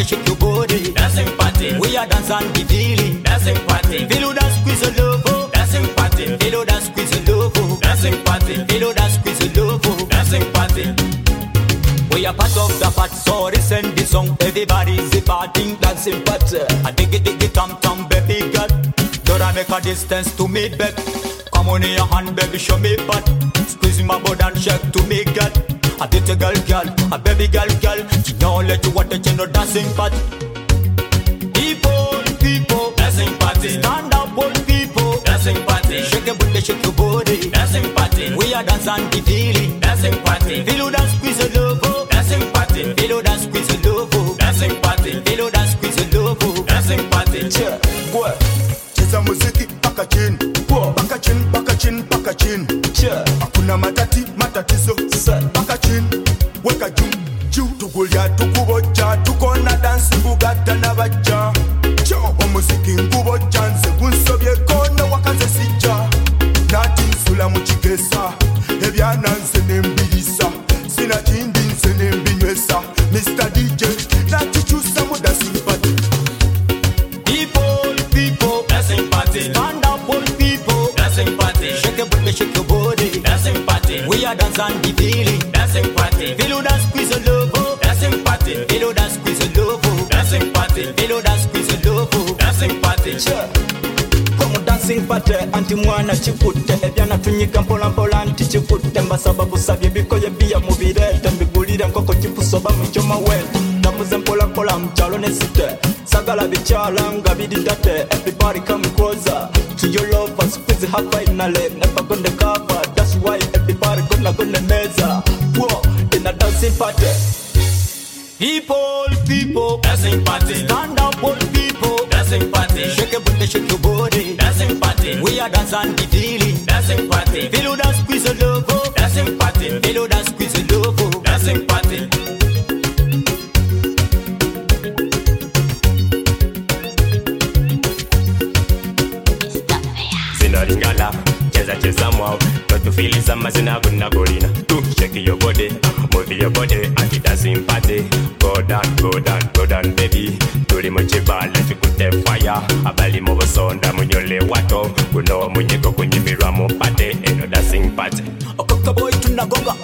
shake your body. Dancing party. We are dance and be feeling. Dancing party. Feel that squeeze a love. Dancing party. Feel that squeeze a love. Dancing party. Feel that squeeze a love. Dancing party. We are part of the part, so listen the song. Everybody's a party, dancing party. I dig it, tam tam, baby girl. Don't I make a distance to me, babe? Come on in your hand, baby, show me butt. Squeeze my body and shake to me, girl. A little girl, a baby girl. You know, let you watch it, you know, dancing party. People, dancing party. Stand up, old people, dancing party. Shake your booty, shake your body, dancing party. We are dance and be feeling, dancing party. Feel that squeeze a love. Dancing party. Feel that squeeze a love. Dancing party. Feel that squeeze a love. Dancing party. Yeah, boy. Cheza muziki paka chini. Paka chini, paka chini, paka chini. Yeah. Hakuna matatizo. Paka chini, weka juu. Tukulia tukuboja, tuko na dance bugata na baja. Omuziki nguboja, nze kunsobye kona wakaze sija. Nati nsula muchikesa, ebyana nze nembirisa. Sina chindi nze nembinywesa. Mr. DJ, nachichusa mu dancing party. People, dancing party. Stand up, old people, dancing party. Shake your booty, shake your body, dancing party. We are dance and be feeling, dancing party. Feel that squeeze a love. Dancing party. Feel that squeeze a love. Dancing party. Feel that squeeze a love. Dancing party. Yeah. Komu dancing party, anti mwana chikutte. Ebyana tunyika mpola mpola anti chikutte. Mbasaba busabye bikoye biya mubirete. Mbigulire nkoko chipusoba mchoma wente. Tamuze mpola mpola mchalo nesite. Sagala bichala nga bididate. Everybody come closer to your lover. Squeeze her finally. Never gonna cover. That's why everybody gonna meza. Whoa, in a dancing party. People, dancing party. Stand up, old people, dancing party. Shake your booty, shake your body, dancing party. We are dance and be feeling, dancing party. Feel that squeeze a love. Dancing party. Feel that squeeze a love. Dancing party. Lingala, cheza mwao. Totufiliza mazina kuna golina. Shake your body, move your body, and dancing party. Go down, baby. Tuli mochibala chukute fire. Abali mobosonda munyole wato. Kuno munyeko kunyimirwa mu party. Eno dancing party. Okoka boy tunagonga,